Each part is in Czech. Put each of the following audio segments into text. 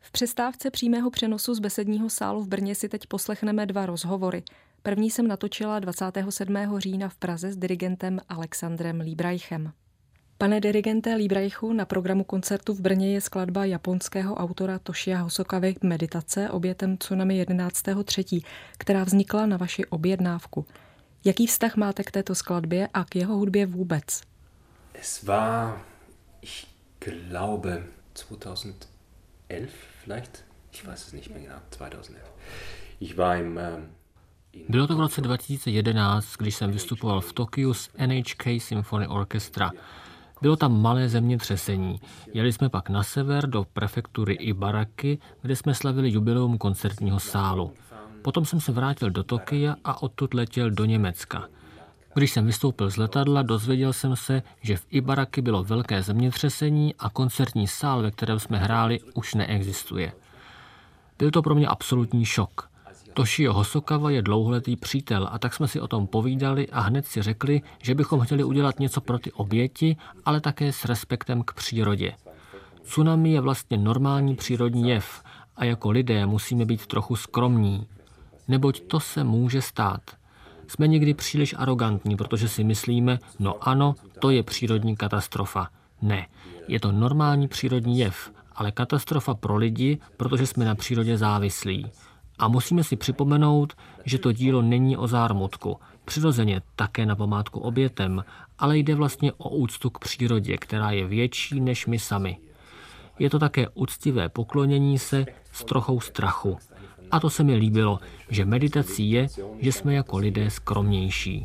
V přestávce přímého přenosu z besedního sálu v Brně si teď poslechneme 2 rozhovory. První jsem natočila 27. října v Praze s dirigentem Alexandrem Líbraichem. Pane dirigente Líbraichu, na programu koncertu v Brně je skladba japonského autora Toshia Hosokavy Meditace obětem tsunami 11.3., která vznikla na vaši objednávku. Jaký vztah máte k této skladbě a k jeho hudbě vůbec? Es war, ich glaube, 2011 vielleicht? Ich weiß es nicht mehr genau, 2011. Ich war Bylo to v roce 2011, když jsem vystupoval v Tokiu s NHK Symphony Orchestra. Bylo tam malé zemětřesení. Jeli jsme pak na sever do prefektury Ibaraki, kde jsme slavili jubileum koncertního sálu. Potom jsem se vrátil do Tokia a odtud letěl do Německa. Když jsem vystoupil z letadla, dozvěděl jsem se, že v Ibaraki bylo velké zemětřesení a koncertní sál, ve kterém jsme hráli, už neexistuje. Byl to pro mě absolutní šok. Toshio Hosokawa je dlouholetý přítel a tak jsme si o tom povídali a hned si řekli, že bychom chtěli udělat něco pro ty oběti, ale také s respektem k přírodě. Tsunami je vlastně normální přírodní jev a jako lidé musíme být trochu skromní. Neboť to se může stát. Jsme někdy příliš arogantní, protože si myslíme, no ano, to je přírodní katastrofa. Ne, je to normální přírodní jev, ale katastrofa pro lidi, protože jsme na přírodě závislí. A musíme si připomenout, že to dílo není o zármutku, přirozeně také na památku obětem, ale jde vlastně o úctu k přírodě, která je větší než my sami. Je to také úctivé poklonění se s trochou strachu. A to se mi líbilo, že meditací je, že jsme jako lidé skromnější.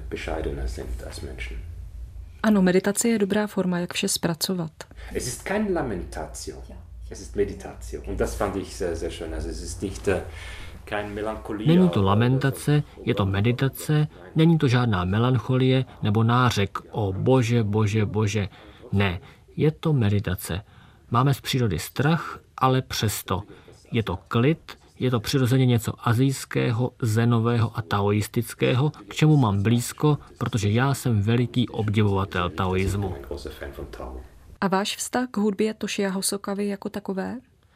Ano, meditace je dobrá forma, jak vše zpracovat. Es ist kein Lamentatio. Es ist Meditatio. Und das fand ich sehr, sehr schön. Also es ist nicht kein Melancholie. Není to lamentace, je to meditace, není to žádná melancholie nebo nářek o bože, bože, bože. Ne, je to meditace. Máme z přírody strach, ale přesto. Je to klid, je to přirozeně něco asijského, zenového a taoistického, k čemu mám blízko, protože já jsem veliký obdivovatel taoismu. A váš vztah k hudbě Toshia Hosokavy jako takové?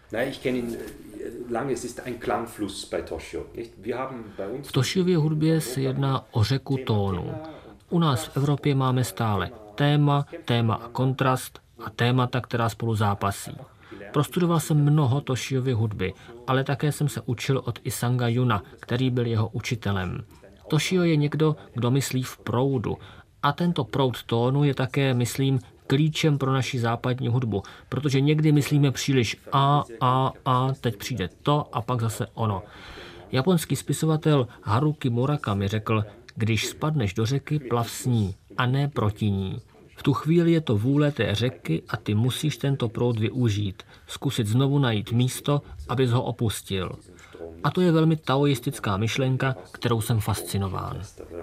V Toshiově hudbě se jedná o řeku tónů. U nás v Evropě máme stále téma a kontrast a témata, která spolu zápasí. Prostudoval jsem mnoho Toshiovy hudby, ale také jsem se učil od Isanga Juna, který byl jeho učitelem. Toshio je někdo, kdo myslí v proudu. A tento proud tónu je také, myslím, klíčem pro naši západní hudbu, protože někdy myslíme příliš teď přijde to a pak zase ono. Japonský spisovatel Haruki Murakami řekl, když spadneš do řeky, plav s ní a ne proti ní. V tu chvíli je to vůle té řeky a ty musíš tento proud využít, zkusit znovu najít místo, abys ho opustil. A to je velmi taoistická myšlenka, kterou jsem fascinován.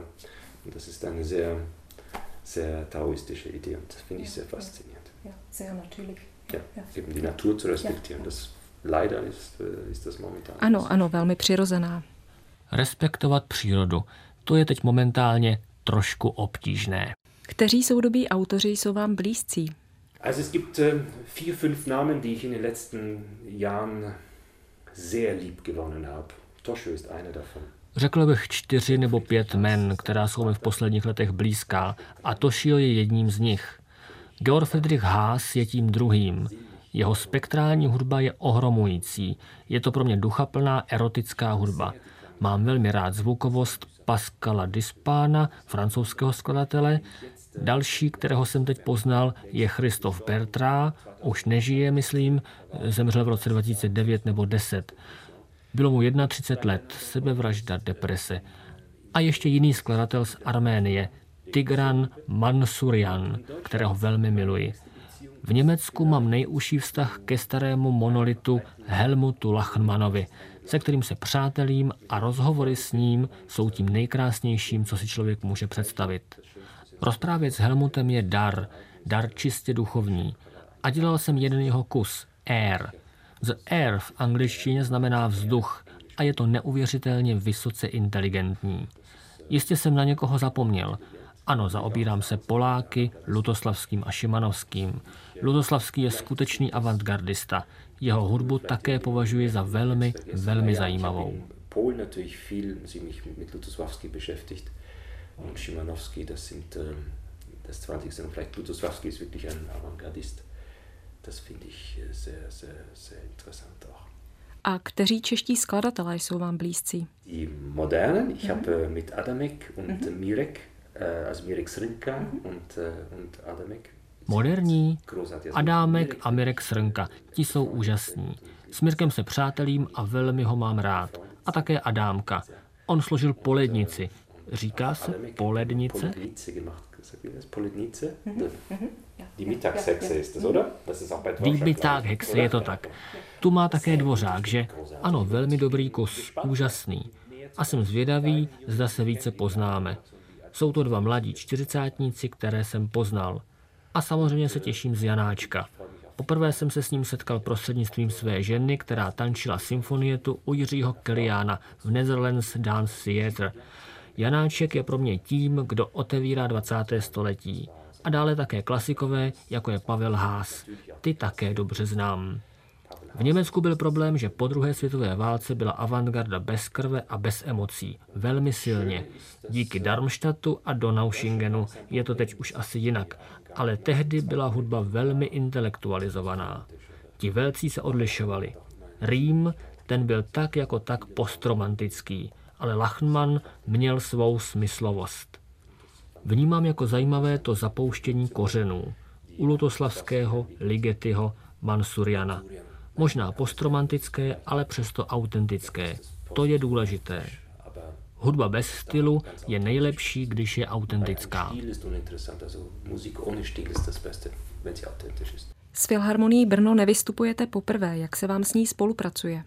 Sehr taoistische Idee und das finde ich sehr faszinierend. Ja, sehr natürlich. Ja, eben die Natur zu respektieren, das leider ist das momentan. Ano, velmi přirozená. Respektovat přírodu, to je teď momentálně trošku obtížné. Kteří soudobí autoři jsou vám blízcí? Also es gibt 4-5 Namen, die ich in den letzten Jahren sehr lieb gewonnen habe. Toshio ist einer davon. Řekl bych 4 nebo 5 jmen, která jsou mi v posledních letech blízká, a Toshio je jedním z nich. Georg Friedrich Haas je tím druhým. Jeho spektrální hudba je ohromující. Je to pro mě duchaplná erotická hudba. Mám velmi rád zvukovost Pascala Dispána, francouzského skladatele. Další, kterého jsem teď poznal, je Christophe Bertrand. Už nežije, myslím, zemřel v roce 2009 nebo 10. Bylo mu 31 let, sebevražda, deprese. A ještě jiný skladatel z Arménie, Tigran Mansurjan, kterého velmi miluji. V Německu mám nejužší vztah ke starému monolitu Helmutu Lachmanovi, se kterým se přátelím a rozhovory s ním jsou tím nejkrásnějším, co si člověk může představit. Rozprávět s Helmutem je dar čistě duchovní. A dělal jsem jeden jeho kus, Air. The air v angličtině znamená vzduch a je to neuvěřitelně vysoce inteligentní. Jistě jsem na někoho zapomněl, Ano, zaobírám se Poláky, Lutoslavským a Šimanovským. Lutoslavský je skutečný avantgardista. Jeho hudbu také považuji za velmi, velmi zajímavou. Polen natürlich viel sich mit Lutosławski beschäftigt und Szymanowski, das 20. und vielleicht Lutosławski ist wirklich ein Avantgardist. Das finde ich sehr interessant auch. A kteří čeští skladatelé jsou vám blízcí? Die modernen, ich habe mit Adamek und Mirek, also Mirek Srnka und Adamek. Moderní, Adámek a Mirek Srnka, ti jsou úžasní. S Mirkem se přátelím a velmi ho mám rád. A také Adámka. On složil Polednici. Říká se Polednice? Die Mittagshexe, je to tak. Tu má také Dvořák, že? Ano, velmi dobrý kus, úžasný. A jsem zvědavý, zda se více poznáme. Jsou to dva mladí čtyřicátníci, které jsem poznal. A samozřejmě se těším z Janáčka. Poprvé jsem se s ním setkal prostřednictvím své ženy, která tančila symfonietu u Jiřího Kellyána v Netherlands Dance Theatre. Janáček je pro mě tím, kdo otevírá 20. století. A dále také klasikové, jako je Pavel Haas. Ty také dobře znám. V Německu byl problém, že po druhé světové válce byla avantgarda bez krve a bez emocí. Velmi silně. Díky Darmstadtu a Donaueschingenu je to teď už asi jinak. Ale tehdy byla hudba velmi intelektualizovaná. Ti velcí se odlišovali. Riem, ten byl tak jako tak postromantický, ale Lachmann měl svou smyslovost. Vnímám jako zajímavé to zapouštění kořenů. U Lutoslavského, Ligetyho, Mansuriana. Možná postromantické, ale přesto autentické. To je důležité. Hudba bez stylu je nejlepší, když je autentická. S Filharmonií Brno nevystupujete poprvé. Jak se vám s ní spolupracuje?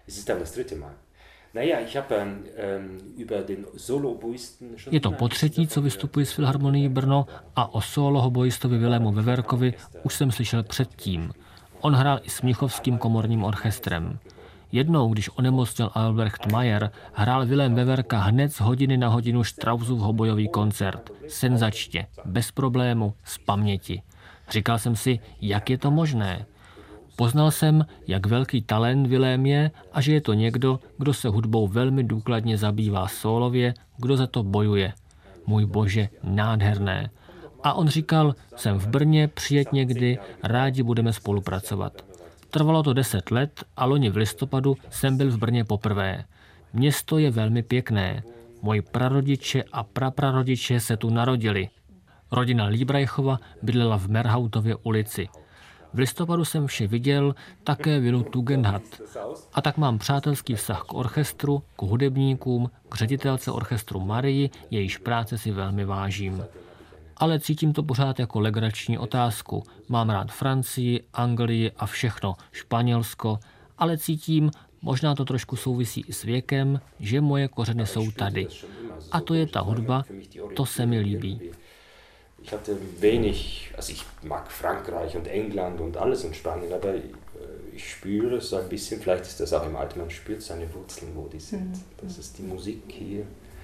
Je to potřetí, co vystupuji s Filharmonií Brno a o solo hoboistovi Vilému Veverkovi už jsem slyšel předtím. On hrál i s Mnichovským komorním orchestrem. Jednou, když onemocněl Albrecht Mayer, hrál Vilém Veverka hned z hodiny na hodinu Straussův hobojový koncert. Senzačně, bez problému, z paměti. Říkal jsem si, jak je to možné. Poznal jsem, jak velký talent Vilém je a že je to někdo, kdo se hudbou velmi důkladně zabývá sólově, kdo za to bojuje. Můj bože, nádherné. A on říkal, jsem v Brně, přijeď někdy, rádi budeme spolupracovat. Trvalo to 10 let a loni v listopadu jsem byl v Brně poprvé. Město je velmi pěkné. Moji prarodiče a praprarodiče se tu narodili. Rodina Líbrajchova bydlela v Merhautově ulici. V listopadu jsem vše viděl, také vilu Tugendhat. A tak mám přátelský vztah k orchestru, k hudebníkům, k ředitelce orchestru Marii, jejíž práce si velmi vážím. Ale cítím to pořád jako legrační otázku. Mám rád Francii, Anglii a všechno, Španělsko, ale cítím, možná to trošku souvisí i s věkem, že moje kořeny jsou tady. A to je ta hudba, to se mi líbí. Ich hatte wenig, also ich mag Frankreich und England und alles in Spanien, aber ich spüre so ein bisschen, vielleicht ist das auch im Alter, man spürt seine Wurzeln, wo die sind. Das ist die Musik hier.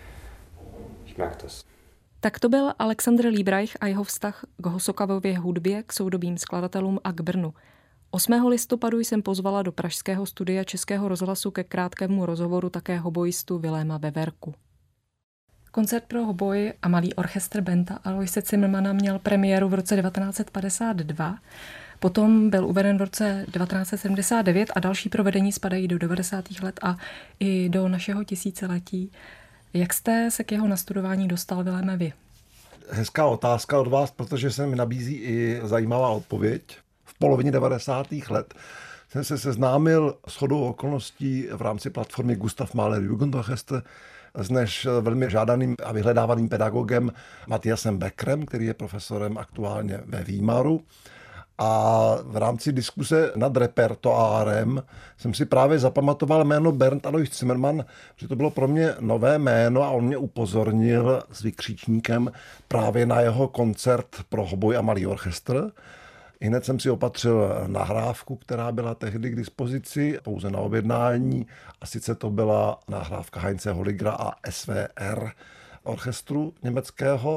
Ich mag das. Tak to byl Alexandr Líbrajch a jeho vztah k Hosokavově hudbě, k soudobým skladatelům a k Brnu. 8. listopadu jsem pozvala do pražského studia Českého rozhlasu ke krátkému rozhovoru také hoboistu Viléma Veverku. Koncert pro hoboj a malý orchestr Benta Aloise Zimmermana měl premiéru v roce 1952, potom byl uveden v roce 1979 a další provedení spadají do 90. let a i do našeho tisíciletí. Jak jste se k jeho nastudování dostal, Viléme, vy? Hezká otázka od vás, protože se mi nabízí i zajímavá odpověď. V polovině 90. let jsem se seznámil shodou okolností v rámci platformy Gustav Mahler Jugendorchester s než velmi žádaným a vyhledávaným pedagogem Matthiasem Beckerem, který je profesorem aktuálně ve Výmaru. A v rámci diskuse nad repertoárem jsem si právě zapamatoval jméno Bernd Alois Zimmermann, že to bylo pro mě nové jméno a on mě upozornil s vykřičníkem právě na jeho koncert pro hoboj a malý orchestr. Hned jsem si opatřil nahrávku, která byla tehdy k dispozici, pouze na objednání, a sice to byla nahrávka Heinze Holligera a SWR orchestru německého.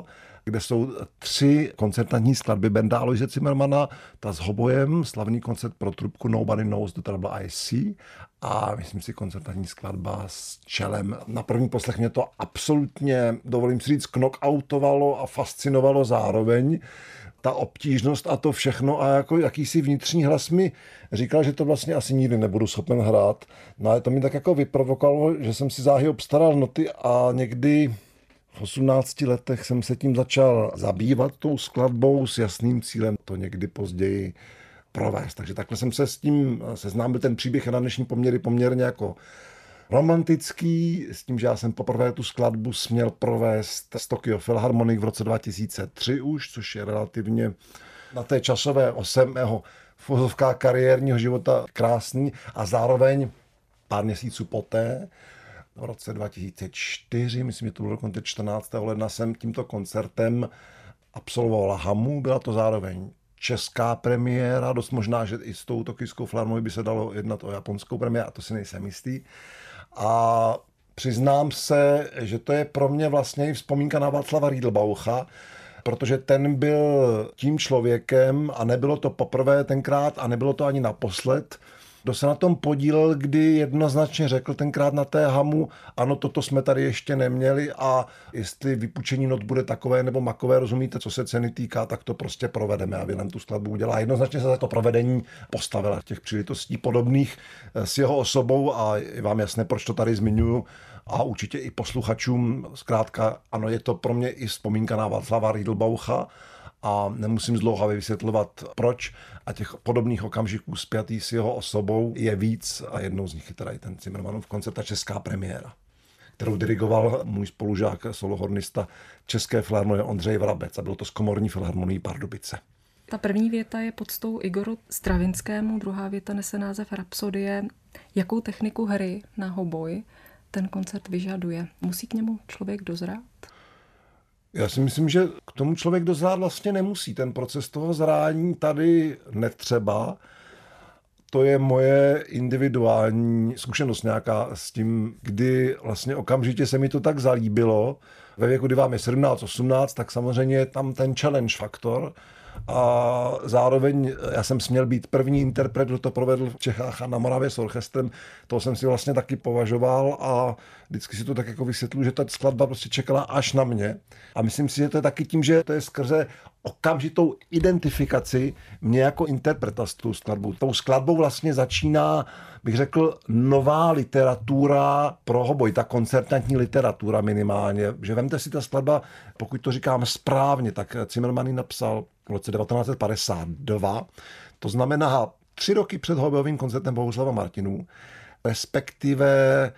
kde jsou 3 koncertantní skladby Benda Aloise Zimmermana, ta s hobojem, slavný koncert pro trubku Nobody Knows the Trouble I See a myslím si koncertantní skladba s čelem. Na první poslech mě to absolutně, dovolím si říct, knockoutovalo a fascinovalo zároveň. Ta obtížnost a to všechno a jako jakýsi vnitřní hlas mi říkal, že to vlastně asi nikdy nebudu schopen hrát. No ale to mi tak jako vyprovokovalo, že jsem si záhy obstaral noty a někdy v 18 letech jsem se tím začal zabývat tou skladbou s jasným cílem to někdy později provést. Takže takhle jsem se s tím seznámil, ten příběh je na dnešní poměry poměrně jako romantický, s tím, že já jsem poprvé tu skladbu směl provést z Tokyo Philharmonic v roce 2003 už, což je relativně na té časové ose mého v uvozovkách kariérního života krásný a zároveň pár měsíců poté, v roce 2004, myslím, že to bylo dokonce 14. ledna, jsem tímto koncertem absolvoval Hamu, byla to zároveň česká premiéra, dost možná, že i s tou tokijskou filharmonií by se dalo jednat o japonskou premiéru, a to si nejsem jistý. A přiznám se, že to je pro mě vlastně i vzpomínka na Václava Riedelbaucha, protože ten byl tím člověkem a nebylo to poprvé tenkrát a nebylo to ani naposled, kdo se na tom podílel, kdy jednoznačně řekl tenkrát na té Hamu, ano, toto jsme tady ještě neměli a jestli vypučení not bude takové nebo makové, rozumíte, co se ceny týká, tak to prostě provedeme a Vilém tu skladbu udělá. Jednoznačně se za to provedení postavila těch příležitostí podobných s jeho osobou a je vám jasné, proč to tady zmiňuju a určitě i posluchačům. Zkrátka, ano, je to pro mě i vzpomínka na Václava Riedelbaucha a nemusím zdlouhavě vysvětlovat proč a těch podobných okamžiků spjatých s jeho osobou je víc a jednou z nich je teda i ten Zimmermanův koncert a česká premiéra, kterou dirigoval můj spolužák, solohornista České filharmonie Ondřej Vrabec a bylo to s Komorní filharmonií Pardubice. Ta první věta je podstou Igoru Stravinskému, druhá věta nese název Rapsodie. Jakou techniku hry na hoboj ten koncert vyžaduje? Musí k němu člověk dozrát? Já si myslím, že k tomu člověk dozrát vlastně nemusí. Ten proces toho zrání tady netřeba. To je moje individuální zkušenost nějaká s tím, kdy vlastně okamžitě se mi to tak zalíbilo. Ve věku, kdy vám je 17, 18, tak samozřejmě je tam ten challenge faktor. A zároveň já jsem směl být první interpret, kdo to provedl v Čechách a na Moravě s orchestrem. To jsem si vlastně taky považoval a vždycky si to tak jako vysvětluji, že ta skladba prostě čekala až na mě. A myslím si, že to je taky tím, že to je skrze okamžitou identifikaci mě jako interpreta s tou skladbou. Tou skladbou vlastně začíná, bych řekl, nová literatura pro hoboj, ta koncertantní literatura minimálně. Že vemte si ta skladba, pokud to říkám správně, tak Zimmerman ji napsal v roce 1952. To znamená 3 roky před hobojovým koncertem Bohuslava Martinů, respektive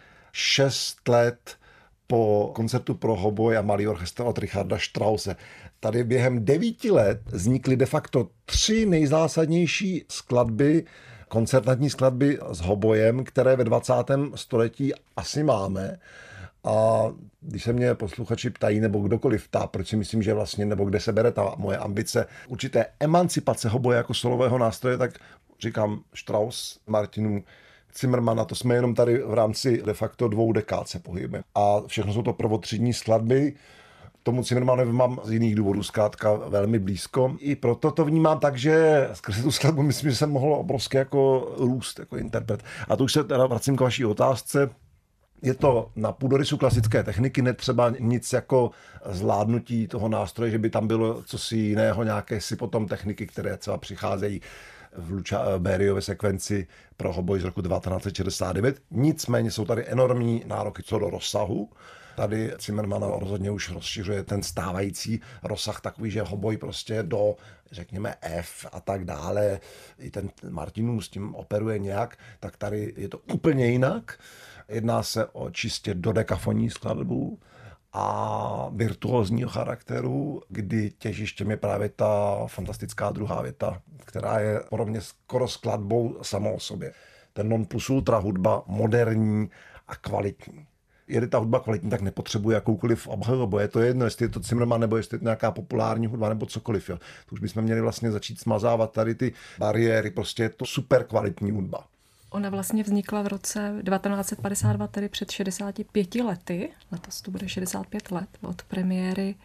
6 let po koncertu pro hoboj a malý orchestr od Richarda Strause. Tady během 9 let vznikly de facto 3 nejzásadnější skladby, koncertantní skladby s hobojem, které ve 20. století asi máme. A když se mě posluchači ptají, nebo kdokoliv ptá, proč si myslím, že vlastně, nebo kde se bere ta moje ambice určité emancipace hoboje jako solového nástroje, tak říkám Strauss, Martinů, Zimmermana, to jsme jenom tady v rámci de facto 2 dekád se pohybujeme. A všechno jsou to prvotřídní skladby. Tomu Zimmermanovi mám z jiných důvodů zkrátka velmi blízko. I proto to vnímám tak, že skrze tu skladbu myslím, že jsem mohl obrovský jako růst, jako interpret. A to už se teda vracím k vaší otázce. Je to na půdorysu klasické techniky, netřeba nic jako zvládnutí toho nástroje, že by tam bylo cosi jiného, nějaké si potom techniky, které třeba přicházejí v Lucia Beriově sekvenci pro hoboj z roku 1969. Nicméně jsou tady enormní nároky co do rozsahu. Tady Zimmerman rozhodně už rozšiřuje ten stávající rozsah takový, že hoboj prostě do, řekněme, F a tak dále. I ten Martinů s tím operuje nějak, tak tady je to úplně jinak. Jedná se o čistě dodekafonní skladbu a virtuózního charakteru, kdy těžištěm je právě ta fantastická druhá věta, která je pro mě skoro skladbou samou o sobě. Ten non plus ultra hudba moderní a kvalitní. Je ta hudba kvalitní, tak nepotřebuje jakoukoliv obhajobu. Je to jedno, jestli je to Zimmerman, nebo jestli je to nějaká populární hudba, nebo cokoliv. Jo. To už bychom měli vlastně začít smazávat tady ty bariéry. Prostě je to super kvalitní hudba. Ona vlastně vznikla v roce 1952, tedy před 65 lety. Letos to bude 65 let od premiéry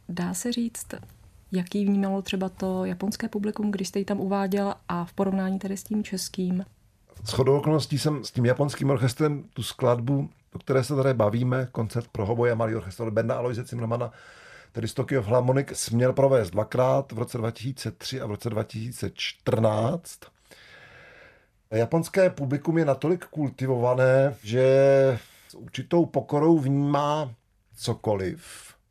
Dá se říct, jaký vnímalo třeba to japonské publikum, když jste ji tam uváděl a v porovnání tady s tím českým? Shodou okolností jsem s tím japonským orchestrem tu skladbu, o které se tady bavíme, koncert pro hoboje a malý orchestr Benda Aloise Zimmermana, tedy z Tokyo Philharmonic, směl provést dvakrát, v roce 2003 a v roce 2014. Japonské publikum je natolik kultivované, že s určitou pokorou vnímá cokoliv.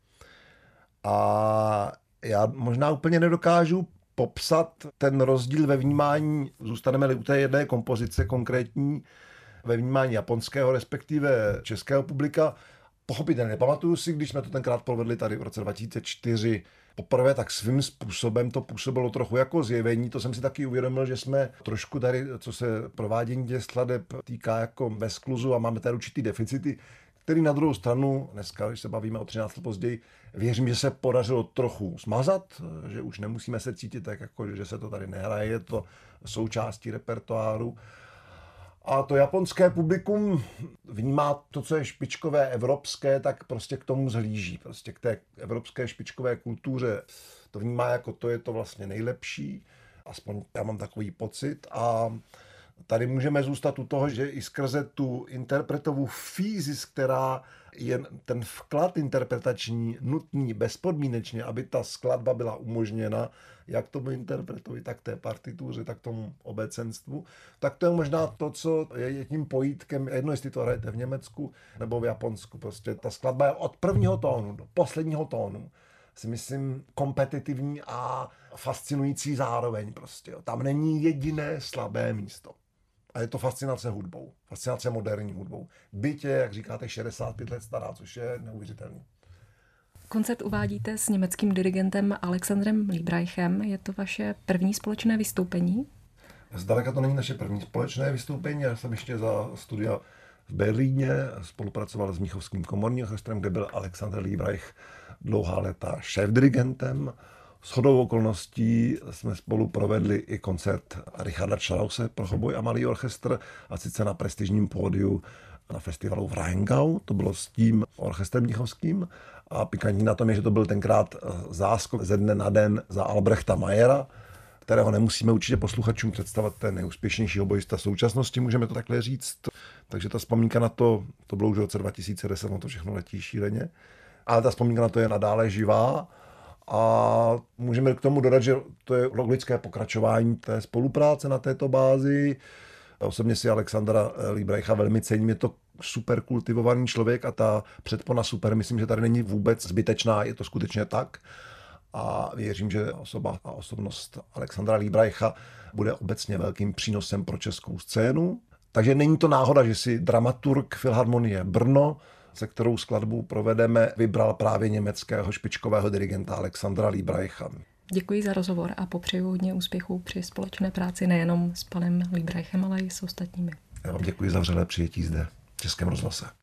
A já možná úplně nedokážu popsat ten rozdíl ve vnímání, zůstaneme-li u té jedné kompozice konkrétní, ve vnímání japonského, respektive českého publika. Pochopitelně nepamatuju si, když jsme to tenkrát provedli tady v roce 2004 poprvé, tak svým způsobem to působilo trochu jako zjevení. To jsem si taky uvědomil, že jsme trošku tady, co se provádění těch skladeb týká, jako ve skluzu a máme tady určitý deficity, který na druhou stranu, dneska, když se bavíme o 13 let později, věřím, že se podařilo trochu smazat, že už nemusíme se cítit tak, jako, že se to tady nehraje, je to součástí repertoáru. A to japonské publikum vnímá to, co je špičkové evropské, tak prostě k tomu zhlíží. Prostě k té evropské špičkové kultuře to vnímá jako to je to vlastně nejlepší. Aspoň já mám takový pocit. A tady můžeme zůstat u toho, že i skrze tu interpretovou fízis, která je ten vklad interpretační nutný bezpodmínečně, aby ta skladba byla umožněna, jak tomu interpretovi, tak té partituře, tak tomu obecenstvu, tak to je možná to, co je tím pojítkem, jedno jestli to hrajete v Německu nebo v Japonsku. Prostě ta skladba je od prvního tónu do posledního tónu, si myslím, kompetitivní a fascinující zároveň. Prostě. Tam není jediné slabé místo. A je to fascinace hudbou, fascinace moderní hudbou. Byť je, jak říkáte, 65 let stará, což je neuvěřitelný. Koncert uvádíte s německým dirigentem Alexandrem Liebreichem. Je to vaše první společné vystoupení? Zdaleka to není naše první společné vystoupení. Já jsem ještě za studia v Berlíně spolupracoval s Mnichovským komorním orchestrem, kde byl Alexandr Liebreich dlouhá léta šéfdirigentem. Shodou okolností jsme spolu provedli i koncert Richarda Strause pro hoboj a malý orchestr, a sice na prestižním pódiu na festivalu v Rheingau. To bylo s tím orchestrem mnichovským. A pikantní na tom je, že to byl tenkrát záskok ze dne na den za Albrechta Mayera, kterého nemusíme určitě posluchačům představit, ten nejúspěšnější hobojista současnosti, můžeme to takhle říct. Takže ta vzpomínka na to bylo už v roce 2010, no to všechno letí šíleně. Ale ta vzpomínka na to je nadále živá. A můžeme k tomu dodat, že to je logické pokračování té spolupráce na této bázi. Osobně si Alexandra Liebreicha velmi cením, je to super kultivovaný člověk a ta předpona super, myslím, že tady není vůbec zbytečná, je to skutečně tak. A věřím, že osoba a osobnost Alexandra Liebreicha bude obecně velkým přínosem pro českou scénu. Takže není to náhoda, že si dramaturg Filharmonie Brno, se kterou skladbu provedeme, vybral právě německého špičkového dirigenta Alexandra Liebreicha. Děkuji za rozhovor a popřeju hodně úspěchů při společné práci nejenom s panem Liebreichem, ale i s ostatními. Já vám děkuji za vřelé přijetí zde v Českém rozhlase.